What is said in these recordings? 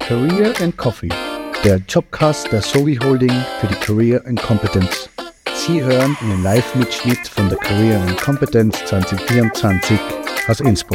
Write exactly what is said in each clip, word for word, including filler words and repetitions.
Career and Coffee, der Jobcast der Sobi Holding für die Career and Competence. Sie hören einen Live-Mitschnitt von der Career and Competence zwanzig vierundzwanzig aus Innsbruck.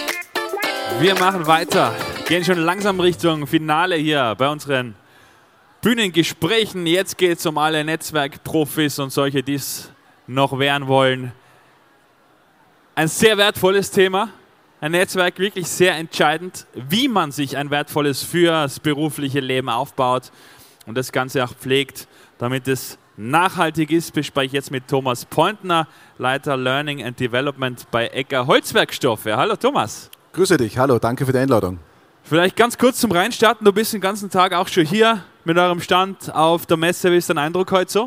Wir machen weiter, gehen schon langsam Richtung Finale hier bei unseren Bühnengesprächen. Jetzt geht es um alle Netzwerkprofis und solche, die es noch werden wollen. Ein sehr wertvolles Thema. Ein Netzwerk wirklich sehr entscheidend, wie man sich ein wertvolles fürs berufliche Leben aufbaut und das Ganze auch pflegt, damit es nachhaltig ist. Bespreche ich jetzt mit Thomas Pointner, Leiter Learning and Development bei Egger Holzwerkstoffe. Hallo Thomas. Grüße dich, hallo, danke für die Einladung. Vielleicht ganz kurz zum Reinstarten, du bist den ganzen Tag auch schon hier mit eurem Stand auf der Messe. Wie ist dein Eindruck heute so?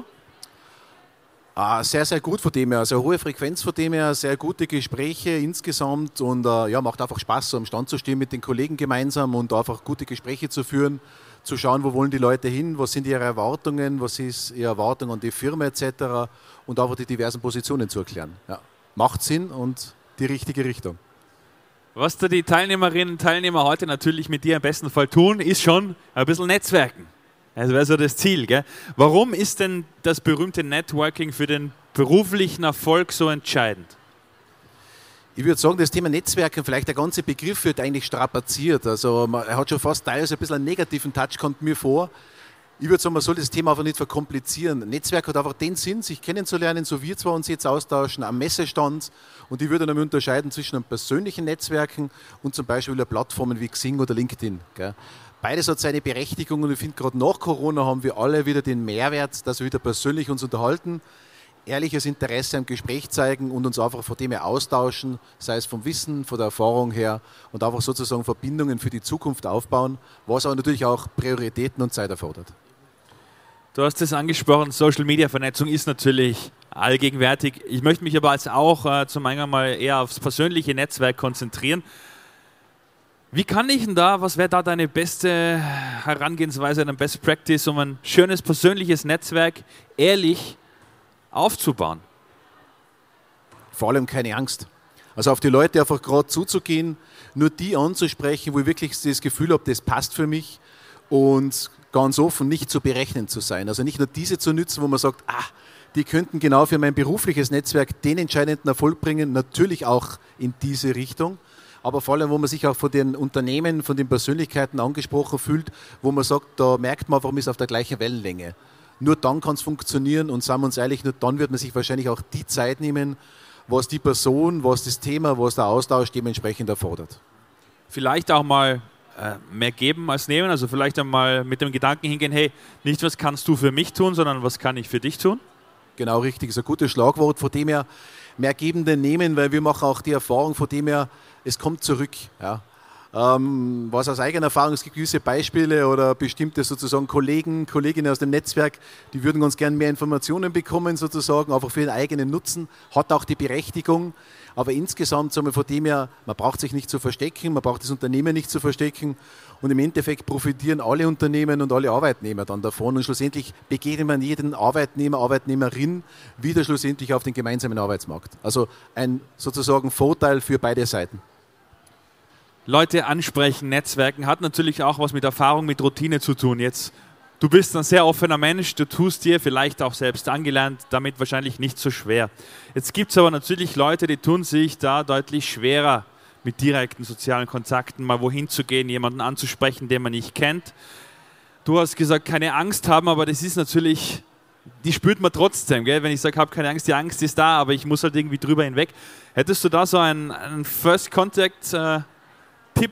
Ah, sehr, sehr gut von dem her, also hohe Frequenz von dem her, sehr gute Gespräche insgesamt und äh, ja, macht einfach Spaß, so am Stand zu stehen mit den Kollegen gemeinsam und einfach gute Gespräche zu führen, zu schauen, wo wollen die Leute hin, was sind ihre Erwartungen, was ist ihre Erwartung an die Firma et cetera und einfach die diversen Positionen zu erklären. Ja, macht Sinn und die richtige Richtung. Was da die Teilnehmerinnen und Teilnehmer heute natürlich mit dir im besten Fall tun, ist schon ein bisschen Netzwerken. Das wäre so das Ziel, gell? Warum ist denn das berühmte Networking für den beruflichen Erfolg so entscheidend? Ich würde sagen, das Thema Netzwerken, vielleicht der ganze Begriff wird eigentlich strapaziert. Also man, er hat schon fast teilweise ein bisschen einen negativen Touch, kommt mir vor. Ich würde sagen, man soll das Thema einfach nicht verkomplizieren. Netzwerk hat einfach den Sinn, sich kennenzulernen, so wir zwar uns jetzt austauschen am Messestand. Und ich würde dann unterscheiden zwischen einem persönlichen Netzwerken und zum Beispiel Plattformen wie Xing oder LinkedIn. Gell? Beides hat seine Berechtigung und ich finde, gerade nach Corona haben wir alle wieder den Mehrwert, dass wir wieder persönlich uns unterhalten, ehrliches Interesse am Gespräch zeigen und uns einfach von dem her austauschen, sei es vom Wissen, von der Erfahrung her und einfach sozusagen Verbindungen für die Zukunft aufbauen, was aber natürlich auch Prioritäten und Zeit erfordert. Du hast es angesprochen, Social-Media-Vernetzung ist natürlich allgegenwärtig. Ich möchte mich aber jetzt auch äh, zum Eingang mal eher aufs persönliche Netzwerk konzentrieren. Wie kann ich denn da, was wäre da deine beste Herangehensweise, deine Best Practice, um ein schönes persönliches Netzwerk ehrlich aufzubauen? Vor allem keine Angst. Also auf die Leute einfach gerade zuzugehen, nur die anzusprechen, wo ich wirklich das Gefühl habe, das passt für mich und ganz offen nicht zu berechnen zu sein. Also nicht nur diese zu nützen, wo man sagt, ah, die könnten genau für mein berufliches Netzwerk den entscheidenden Erfolg bringen, natürlich auch in diese Richtung. Aber vor allem, wo man sich auch von den Unternehmen, von den Persönlichkeiten angesprochen fühlt, wo man sagt, da merkt man, warum ist auf der gleichen Wellenlänge. Nur dann kann es funktionieren und sagen wir uns ehrlich, nur dann wird man sich wahrscheinlich auch die Zeit nehmen, was die Person, was das Thema, was der Austausch dementsprechend erfordert. Vielleicht auch mal äh, mehr geben als nehmen, also vielleicht einmal mit dem Gedanken hingehen, hey, nicht was kannst du für mich tun, sondern was kann ich für dich tun? Genau, richtig, das ist ein gutes Schlagwort, von dem her mehr geben denn nehmen, weil wir machen auch die Erfahrung, von dem her, es kommt zurück. Ja. Ähm, was aus eigener Erfahrung, es gibt gewisse Beispiele oder bestimmte sozusagen Kollegen, Kolleginnen aus dem Netzwerk, die würden ganz gern mehr Informationen bekommen sozusagen, einfach für den eigenen Nutzen, hat auch die Berechtigung, aber insgesamt sagen wir von dem her, man braucht sich nicht zu verstecken, man braucht das Unternehmen nicht zu verstecken und im Endeffekt profitieren alle Unternehmen und alle Arbeitnehmer dann davon und schlussendlich begegnet man jeden Arbeitnehmer, Arbeitnehmerin wieder schlussendlich auf den gemeinsamen Arbeitsmarkt. Also ein sozusagen Vorteil für beide Seiten. Leute ansprechen, Netzwerken, hat natürlich auch was mit Erfahrung, mit Routine zu tun. Jetzt, du bist ein sehr offener Mensch, du tust dir vielleicht auch selbst angelernt, damit wahrscheinlich nicht so schwer. Jetzt gibt es aber natürlich Leute, die tun sich da deutlich schwerer, mit direkten sozialen Kontakten mal wohin zu gehen, jemanden anzusprechen, den man nicht kennt. Du hast gesagt, keine Angst haben, aber das ist natürlich, die spürt man trotzdem. Gell? Wenn ich sage, habe keine Angst, die Angst ist da, aber ich muss halt irgendwie drüber hinweg. Hättest du da so einen, einen First Contact äh, Tipp?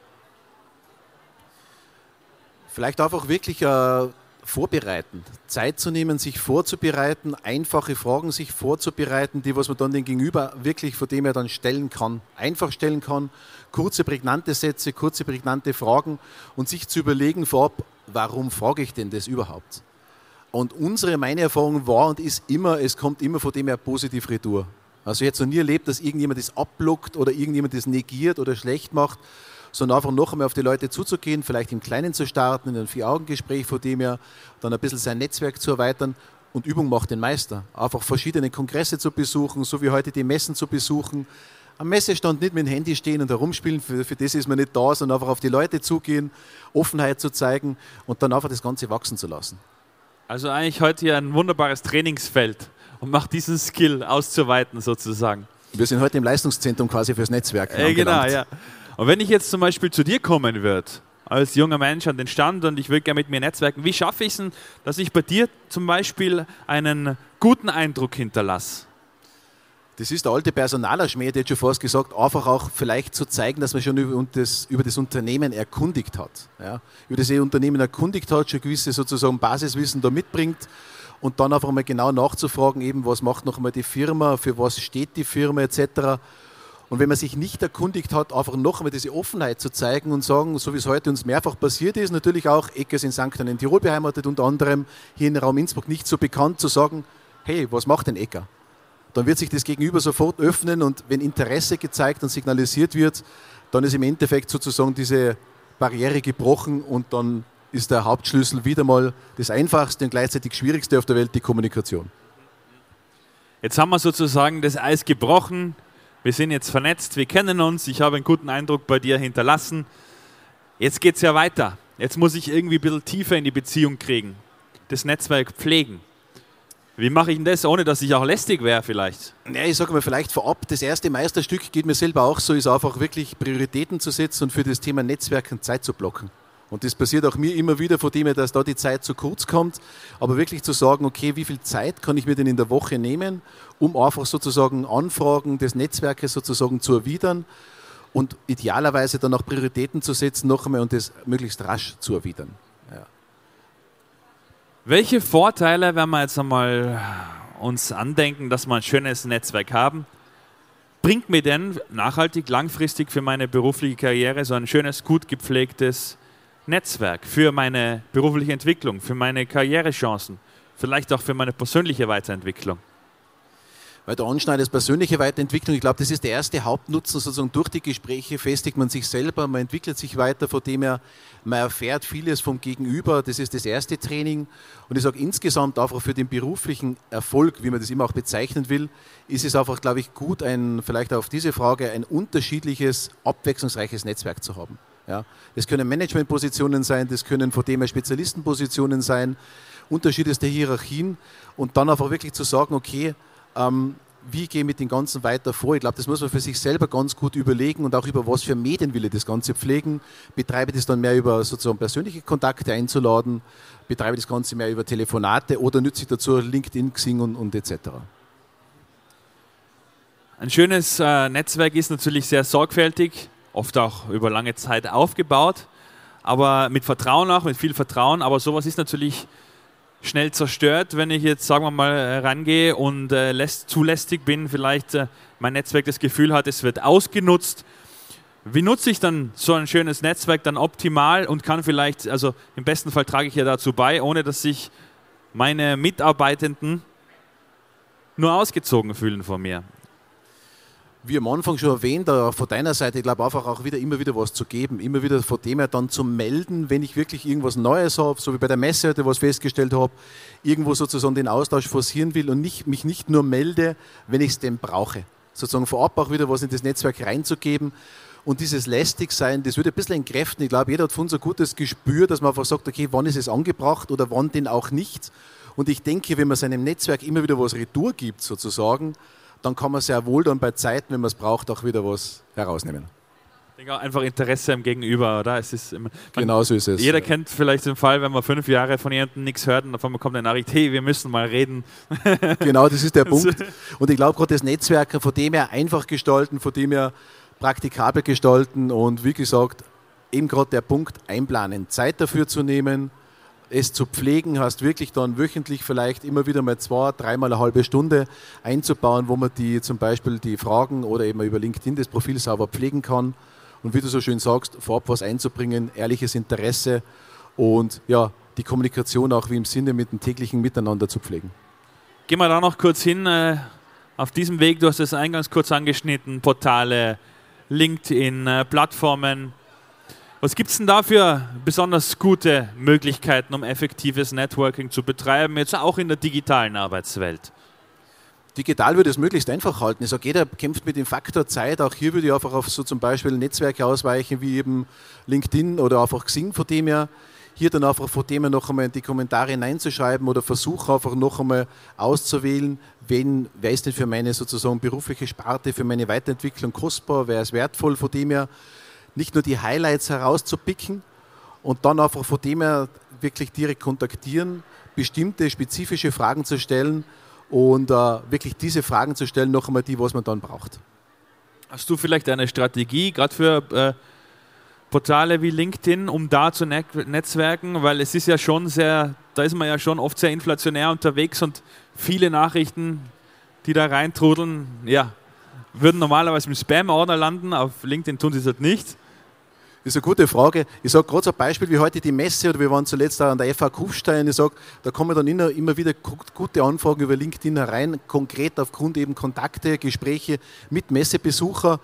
Vielleicht einfach wirklich äh, vorbereiten, Zeit zu nehmen, sich vorzubereiten, einfache Fragen sich vorzubereiten, die was man dann den Gegenüber wirklich von dem er dann stellen kann, einfach stellen kann, kurze prägnante Sätze, kurze prägnante Fragen und sich zu überlegen vorab, warum frage ich denn das überhaupt? Und unsere, meine Erfahrung war und ist immer, es kommt immer von dem her positiv retour. Also ich hätte noch nie erlebt, dass irgendjemand das abblockt oder irgendjemand das negiert oder schlecht macht, sondern einfach noch einmal auf die Leute zuzugehen, vielleicht im Kleinen zu starten, in einem Vier-Augen-Gespräch, von dem her dann ein bisschen sein Netzwerk zu erweitern und Übung macht den Meister. Einfach verschiedene Kongresse zu besuchen, so wie heute die Messen zu besuchen, am Messestand nicht mit dem Handy stehen und herumspielen, für, für das ist man nicht da, sondern einfach auf die Leute zugehen, Offenheit zu zeigen und dann einfach das Ganze wachsen zu lassen. Also eigentlich heute hier ein wunderbares Trainingsfeld, um macht diesen Skill auszuweiten sozusagen. Wir sind heute im Leistungszentrum quasi fürs Netzwerk. Äh, genau, ja. Und wenn ich jetzt zum Beispiel zu dir kommen würde, als junger Mensch an den Stand und ich würde gerne mit mir netzwerken, wie schaffe ich es denn, dass ich bei dir zum Beispiel einen guten Eindruck hinterlasse? Das ist der alte Personalerschmäh, der hat schon fast gesagt, einfach auch vielleicht zu zeigen, dass man schon über das, über das Unternehmen erkundigt hat. Ja? Über das Unternehmen erkundigt hat, schon gewisse sozusagen Basiswissen da mitbringt und dann einfach mal genau nachzufragen, eben, was macht noch einmal die Firma, für was steht die Firma et cetera. Und wenn man sich nicht erkundigt hat, einfach noch einmal diese Offenheit zu zeigen und sagen, so wie es heute uns mehrfach passiert ist, natürlich auch, Ecker ist in Sankt in Tirol beheimatet, unter anderem hier im Raum Innsbruck nicht so bekannt, zu sagen, hey, was macht denn Ecker? Dann wird sich das Gegenüber sofort öffnen und wenn Interesse gezeigt und signalisiert wird, dann ist im Endeffekt sozusagen diese Barriere gebrochen und dann ist der Hauptschlüssel wieder mal das Einfachste und gleichzeitig Schwierigste auf der Welt, die Kommunikation. Jetzt haben wir sozusagen das Eis gebrochen, wir sind jetzt vernetzt, wir kennen uns, ich habe einen guten Eindruck bei dir hinterlassen. Jetzt geht es ja weiter. Jetzt muss ich irgendwie ein bisschen tiefer in die Beziehung kriegen, das Netzwerk pflegen. Wie mache ich denn das, ohne dass ich auch lästig wäre vielleicht? Ja, ich sage mal vielleicht vorab, das erste Meisterstück geht mir selber auch so, ist einfach wirklich Prioritäten zu setzen und für das Thema Netzwerken Zeit zu blocken. Und das passiert auch mir immer wieder, von dem her, dass da die Zeit zu kurz kommt, aber wirklich zu sagen, okay, wie viel Zeit kann ich mir denn in der Woche nehmen, um einfach sozusagen Anfragen des Netzwerkes sozusagen zu erwidern und idealerweise dann auch Prioritäten zu setzen noch einmal und das möglichst rasch zu erwidern. Ja. Welche Vorteile, wenn wir jetzt einmal uns andenken, dass wir ein schönes Netzwerk haben, bringt mir denn nachhaltig, langfristig für meine berufliche Karriere so ein schönes, gut gepflegtes Netzwerk für meine berufliche Entwicklung, für meine Karrierechancen, vielleicht auch für meine persönliche Weiterentwicklung? Weil du anschneidest, persönliche Weiterentwicklung, ich glaube, das ist der erste Hauptnutzen, sozusagen durch die Gespräche festigt man sich selber, man entwickelt sich weiter, von dem her, man erfährt vieles vom Gegenüber, das ist das erste Training. Und ich sage insgesamt einfach für den beruflichen Erfolg, wie man das immer auch bezeichnen will, ist es einfach, glaube ich, gut, ein, vielleicht auf diese Frage ein unterschiedliches, abwechslungsreiches Netzwerk zu haben. Ja, das können Managementpositionen sein, das können von dem her Spezialistenpositionen sein, unterschiedlichste Hierarchien und dann einfach wirklich zu sagen, okay, ähm, wie gehe ich mit dem Ganzen weiter vor? Ich glaube, das muss man für sich selber ganz gut überlegen und auch über was für Medien will ich das Ganze pflegen. Betreibe ich das dann mehr über sozusagen persönliche Kontakte einzuladen, betreibe ich das Ganze mehr über Telefonate oder nütze ich dazu LinkedIn, Xing und, und et cetera. Ein schönes äh, Netzwerk ist natürlich sehr sorgfältig, oft auch über lange Zeit aufgebaut, aber mit Vertrauen auch, mit viel Vertrauen. Aber sowas ist natürlich schnell zerstört, wenn ich jetzt, sagen wir mal, rangehe und äh, lässt, zu lästig bin, vielleicht äh, mein Netzwerk das Gefühl hat, es wird ausgenutzt. Wie nutze ich dann so ein schönes Netzwerk dann optimal und kann vielleicht, also im besten Fall trage ich ja dazu bei, ohne dass sich meine Mitarbeitenden nur ausgezogen fühlen von mir? Wie am Anfang schon erwähnt, von deiner Seite, ich glaube einfach auch wieder immer wieder was zu geben, immer wieder von dem her dann zu melden, wenn ich wirklich irgendwas Neues habe, so wie bei der Messe heute was festgestellt habe, irgendwo sozusagen den Austausch forcieren will und nicht, mich nicht nur melde, wenn ich es denn brauche. Sozusagen vorab auch wieder was in das Netzwerk reinzugeben und dieses Lästigsein, das würde ein bisschen entkräften. Ich glaube, jeder hat von uns ein gutes Gespür, dass man einfach sagt, okay, wann ist es angebracht oder wann denn auch nicht. Und ich denke, wenn man seinem Netzwerk immer wieder was retour gibt sozusagen, dann kann man sehr wohl dann bei Zeiten, wenn man es braucht, auch wieder was herausnehmen. Ich denke auch einfach Interesse am Gegenüber, oder? Es ist immer, man, genau so ist es. Jeder kennt vielleicht den Fall, wenn man fünf Jahre von jemandem nichts hört und auf einmal kommt eine Nachricht, hey, wir müssen mal reden. Genau, das ist der Punkt. Und ich glaube, gerade das Netzwerk, von dem her einfach gestalten, von dem her praktikabel gestalten und wie gesagt, eben gerade der Punkt einplanen, Zeit dafür zu nehmen, es zu pflegen, hast wirklich dann wöchentlich vielleicht immer wieder mal zwei, dreimal eine halbe Stunde einzubauen, wo man die zum Beispiel die Fragen oder eben über LinkedIn das Profil sauber pflegen kann. Und wie du so schön sagst, vorab was einzubringen, ehrliches Interesse und ja, die Kommunikation auch wie im Sinne mit dem täglichen Miteinander zu pflegen. Gehen wir da noch kurz hin. Äh, auf diesem Weg, du hast es eingangs kurz angeschnitten, Portale, LinkedIn, äh, Plattformen. Was gibt es denn da für besonders gute Möglichkeiten, um effektives Networking zu betreiben, jetzt auch in der digitalen Arbeitswelt? Digital würde es möglichst einfach halten. Ich sage, jeder kämpft mit dem Faktor Zeit. Auch hier würde ich einfach auf so zum Beispiel Netzwerke ausweichen, wie eben LinkedIn oder einfach Xing, von dem her. Hier dann einfach von dem her noch einmal in die Kommentare hineinzuschreiben oder versuche einfach noch einmal auszuwählen, wen, wer ist denn für meine sozusagen berufliche Sparte, für meine Weiterentwicklung kostbar, wer ist wertvoll, von dem her nicht nur die Highlights herauszupicken und dann einfach von dem her wirklich direkt kontaktieren, bestimmte spezifische Fragen zu stellen, und äh, wirklich diese Fragen zu stellen, noch einmal die, was man dann braucht. Hast du vielleicht eine Strategie, gerade für äh, Portale wie LinkedIn, um da zu ne- netzwerken? Weil es ist ja schon sehr, da ist man ja schon oft sehr inflationär unterwegs und viele Nachrichten, die da reintrudeln, ja, würden normalerweise im Spam-Ordner landen. Auf LinkedIn tun sie es halt nicht. Das ist eine gute Frage. Ich sage gerade so ein Beispiel wie heute die Messe, oder wir waren zuletzt auch an der F A Kufstein. Ich sage, da kommen dann immer, immer wieder gute Anfragen über LinkedIn herein, konkret aufgrund eben Kontakte, Gespräche mit Messebesuchern.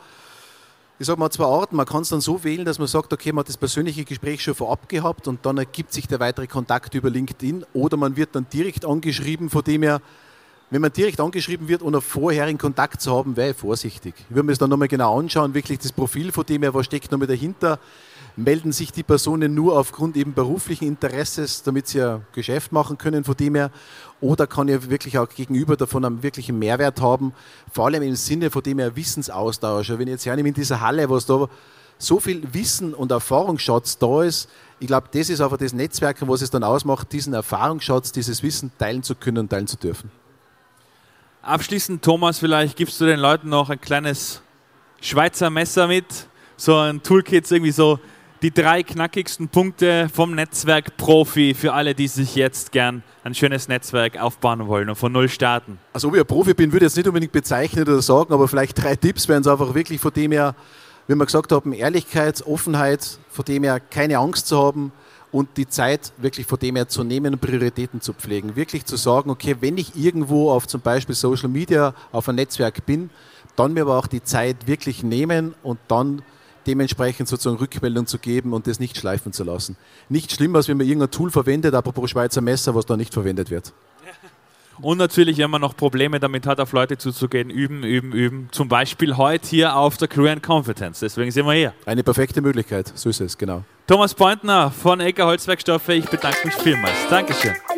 Ich sage mal zwei Arten. Man kann es dann so wählen, dass man sagt, okay, man hat das persönliche Gespräch schon vorab gehabt und dann ergibt sich der weitere Kontakt über LinkedIn, oder man wird dann direkt angeschrieben, von dem her, wenn man direkt angeschrieben wird, ohne vorherigen Kontakt zu haben, wäre ich vorsichtig. Ich würde mir das dann nochmal genau anschauen, wirklich das Profil von dem her, was steckt nochmal dahinter. Melden sich die Personen nur aufgrund eben beruflichen Interesses, damit sie ein Geschäft machen können von dem her, oder kann ich wirklich auch gegenüber davon einen wirklichen Mehrwert haben, vor allem im Sinne von dem her Wissensaustausch. Wenn ich jetzt hernehme in dieser Halle, was da so viel Wissen und Erfahrungsschatz da ist, ich glaube, das ist einfach das Netzwerken, was es dann ausmacht, diesen Erfahrungsschatz, dieses Wissen teilen zu können und teilen zu dürfen. Abschließend, Thomas, vielleicht gibst du den Leuten noch ein kleines Schweizer Messer mit, so ein Toolkit, irgendwie so die drei knackigsten Punkte vom Netzwerkprofi für alle, die sich jetzt gern ein schönes Netzwerk aufbauen wollen und von Null starten. Also ob ich ein Profi bin, würde ich jetzt nicht unbedingt bezeichnen oder sagen, aber vielleicht drei Tipps wären es einfach wirklich von dem her, wie wir gesagt haben, Ehrlichkeit, Offenheit, von dem her keine Angst zu haben, und die Zeit wirklich von dem her zu nehmen und Prioritäten zu pflegen. Wirklich zu sagen, okay, wenn ich irgendwo auf zum Beispiel Social Media, auf ein Netzwerk bin, dann mir aber auch die Zeit wirklich nehmen und dann dementsprechend sozusagen Rückmeldung zu geben und das nicht schleifen zu lassen. Nicht schlimm, als wenn man irgendein Tool verwendet, apropos Schweizer Messer, was da nicht verwendet wird. Und natürlich, wenn man noch Probleme damit hat, auf Leute zuzugehen, üben, üben, üben. Zum Beispiel heute hier auf der Career and Competence. Deswegen sind wir hier. Eine perfekte Möglichkeit, so ist es, genau. Thomas Pointner von Ecker Holzwerkstoffe, ich bedanke mich vielmals. Dankeschön.